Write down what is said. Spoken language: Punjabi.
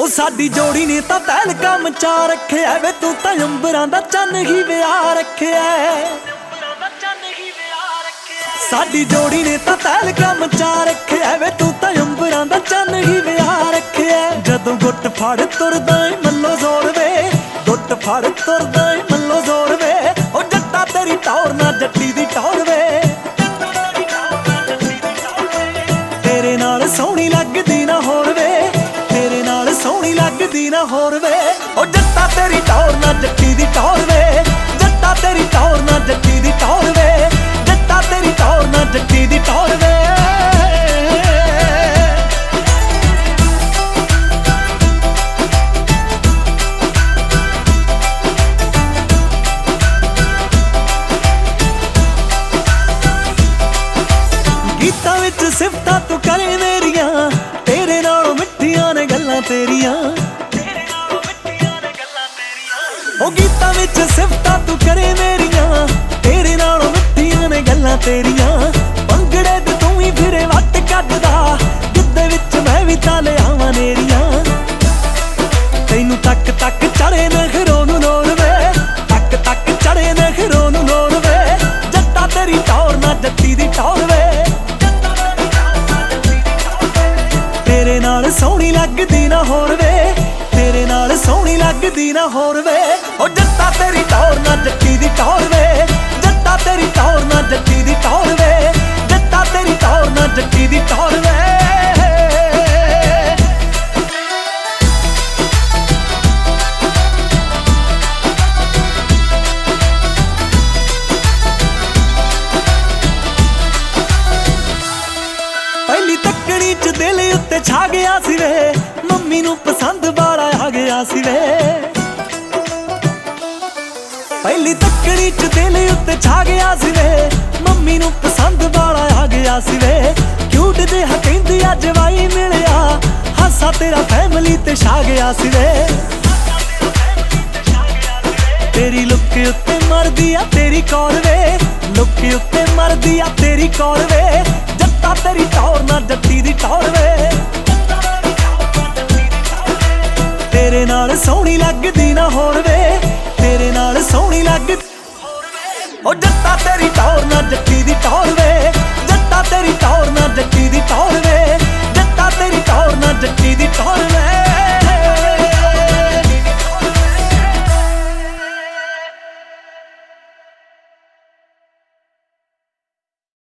ਸਾਡੀ ਜੋੜੀ ਨੇ ਤਾਂ ਤਹਿਲਕਾ ਮਚਾ ਰੱਖਿਆ ਵੇ, ਤੂੰ ਤਾਂ ਅੰਬਰਾਂ ਦਾ ਚੰਨ ਹੀ ਵਿਆਹ ਰੱਖਿਆ। ਸਾਡੀ ਜੋੜੀ ਨੇ ਤਾਂ ਤਹਿਲਕਾ ਮਚਾ ਰੱਖਿਆ ਵੇ, ਤੂੰ ਤਾਂ ਅੰਬਰਾਂ ਦਾ ਚੰਨ ਹੀ ਵਿਆਹ ਰੱਖਿਆ। ਜਦੋਂ ਗੁੱਟ ਫੜ ਤੁਰਦਾ ਏ ਮੱਲੋ ਜ਼ੋਰ ਵੇ, ਗੁੱਟ ਫੜ ਤੁਰਦਾ ਏ ਮੱਲੋ ਜ਼ੋਰ ਵੇ, ਉਹ ਜੱਟਾ ਤੇਰੀ ਟੌਰ ਨਾ ਜੱਟੀ ਦੀ ਟੌਰ ਵੇ। ਤੇਰੇ ਨਾਲ ਸੋਹਣੀ ਲੱਗਦੀ ਨਾ ਹੋਰ ਵੇ, ਤੇਰੇ ਨਾਲ ਸੋਹਣੀ ਲੱਗਦੀ ਨਾ ਹੋਰ ਵੇ, ਉਹ ਜੱਟਾ ਤੇਰੀ ਟੌਰ ਨਾ ਜੱਟੀ ਦੀ ਟੌਰ ਵੇ, ਜੱਟਾ ਤੇਰੀ ਟੌਰ ਨਾ ਜੱਟੀ ਦੀ ਟੌਰ ਵੇ, ਜੱਟਾ ਤੇਰੀ ਟੌਰ ਨਾ ਜੱਟੀ ਦੀ ਟੌਰ ਵੇ। ਗੀਤਾਂ ਵਿੱਚ ਸਿਫਤਾਂ ਤੂੰ ਕਰੇ ਮੇਰੀਆਂ, ਤੇਰੇ ਨਾਲੋਂ ਮਿੱਠੀਆਂ ਨੇ ਗੱਲਾਂ ਤੇਰੀਆਂ। ਉਹ ਗੀਤਾਂ ਵਿੱਚ ਸਿਫਤਾਂ ਤੂੰ ਕਰੇ ਮੇਰੀਆਂ, ਤੇਰੇ ਨਾਲੋਂ ਮਿੱਠੀਆਂ ਨੇ ਗੱਲਾਂ ਤੇਰੀਆਂ। ਭੰਗੜੇ ਤੇ ਤੂੰ ਹੀ ਫਿਰੇ ਵੱਟ ਕੱਢਦਾ, ਗਿੱਧੇ ਵਿੱਚ ਮੈਂ ਵੀ ਤਾਂ ਲਿਆਵਾਂ ਨੇਰੀਆਂ। ਤੈਨੂੰ ਤੱਕ ਤੱਕ ਚੜੇ ਨਖਰੋਂ ਨੂੰ ਲੋਰ ਵੇ, ਤੱਕ ਤੱਕ ਚੜੇ ਨਖਰੋਂ ਨੂੰ ਲੋਰ ਵੇ, ਜੱਟਾ ਤੇਰੀ ਟੌਰ ਨਾ ਜੱਟੀ ਦੀ ਟੌਰ ਵੇ। ਤੇਰੇ ਨਾਲ ਸੋਹਣੀ ਲੱਗਦੀ ਨਾ ਹੋਰ ਵੇ, ਤੇਰੇ ਨਾਲ ਸੋਹਣੀ ਲੱਗਦੀ ਨਾ ਹੋਰ ਵੇ, ਉਹ ਜੱਟਾ ਤੇਰੀ ਟੌਰ ਨਾ ਜੱਟੀ ਦੀ ਟੌਰ ਵੇ, ਜੱਟਾ ਤੇਰੀ ਟੌਰ ਨਾ ਜੱਟੀ ਦੀ ਟੌਰ ਵੇ, ਜੱਟਾ ਤੇਰੀ ਟੌਰ ਨਾ ਜੱਟੀ ਦੀ ਟੌਰ ਵੇ। ਪਹਿਲੀ ਤੱਕਣੀ ਚ ਦਿਲ ਉੱਤੇ ਛਾ ਗਿਆ ਸੀ ਵੇ, ਮੰਮੀ ਨੂੰ ਪਸੰਦ ਵਾਲਾ ਆ ਗਿਆ ਸੀ ਵੇ। ਪਹਿਲੀ ਤੱਕਣੀ ਚ ਦਿਲ ਉੱਤੇ ਛਾ ਗਿਆ ਸੀ ਵੇ, ਮੰਮੀ ਨੂੰ ਪਸੰਦ ਵਾਲਾ ਆ ਗਿਆ ਸੀ ਵੇ। ਕਿਊਟ ਜਿਹਾ ਕਹਿੰਦੀ ਅੱਜ ਵਾਈ ਮਿਲਿਆ, ਹਾਸਾ ਤੇਰਾ ਫੈਮਲੀ ਤੇ ਛਾ ਗਿਆ ਸੀ ਵੇ। ਤੇਰੀ ਲੁੱਕ ਉੱਤੇ ਮਰਦੀ ਆ ਤੇਰੀ ਕੌਰ ਵੇ, ਲੁੱਕ ਉੱਤੇ ਮਰਦੀ ਆ ਤੇਰੀ ਕੌਰ ਵੇ, ਜੱਟਾ ਤੇਰੀ ਟੌਰ ਨਾ ਜੱਟੀ ਦੀ ਟੌਰ ਵੇ। ਤੇਰੇ ਨਾਲ ਸੋਹਣੀ ਲੱਗਦੀ ਨਾ ਹੋਰ ਵੇ, ਤੇਰੇ ਨਾਲ ਸੋਹਣੀ ਲੱਗਦੀ, ਉਹ ਜੱਟਾ ਤੇਰੀ ਟੌਰ ਨਾ ਜੱਟੀ